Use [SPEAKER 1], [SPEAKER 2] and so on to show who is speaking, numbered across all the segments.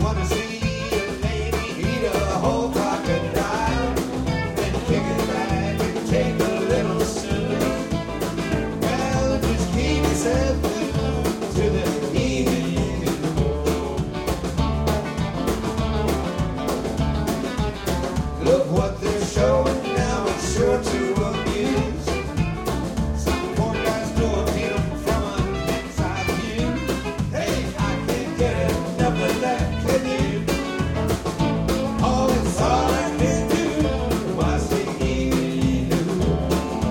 [SPEAKER 1] wanna see a lady eat a whole crocodile, then kick it back and take a little soup. Well, just keep yourself glued to the evening news. Look what they're showing now, it's sure to amuse. Some poor guys know a him from an inside view. Hey, I can't get enough of that, can you? Oh, it's all I can do, watch the evening news.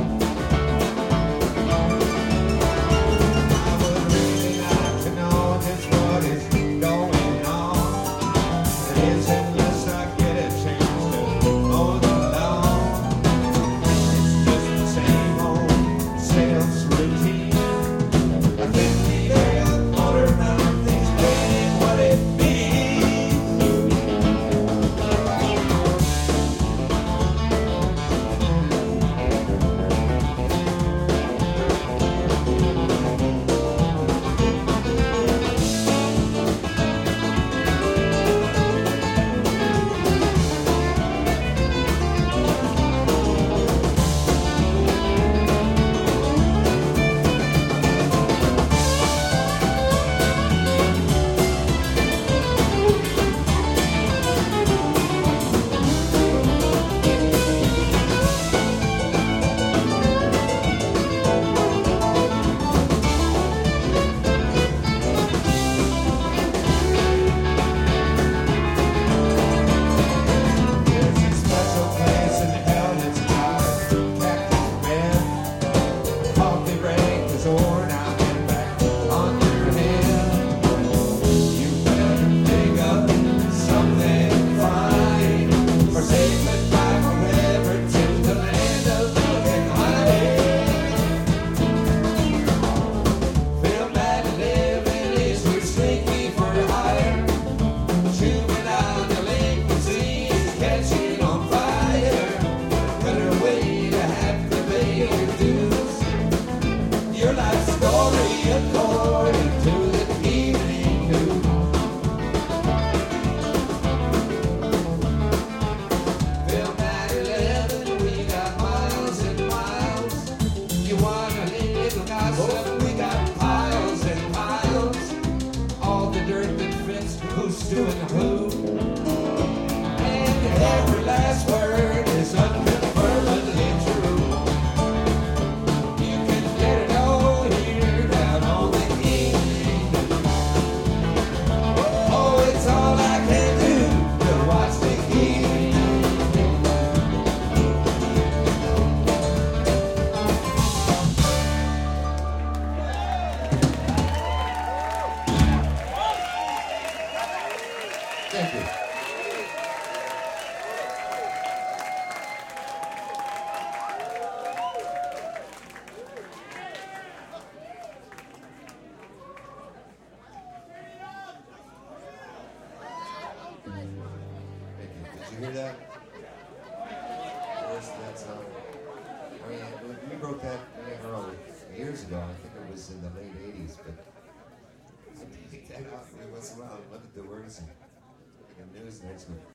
[SPEAKER 1] I would really like to know just what is going on. It is unless I get a chance to mow the lawn. It's just the same old sales routine. A 50-day order, nothing's paying what it means. There's a special place in hell that's got a cactus bed. Coffee break is worn out and back on your head. You better dig up something fine, or say goodbye forever to the land of milk and honey. Feel bad living is too sneaky for hire. Juvenile delinquency is catching on fire. Better way to have to pay your dues. Your life story according to the evening news. Film at 11, we got miles and miles. You want a little gossip? We got piles and piles. All the dirt that fits who's doing who. And every last word is unconfirmedly true. You can get it all here down on the evening news. Oh, it's all I can do to watch the evening news. Thank you. Did you hear that? That song. I mean, we wrote that years ago. I think it was in the late '80s, but I take that out every once in a while and look at the words and like a news next week.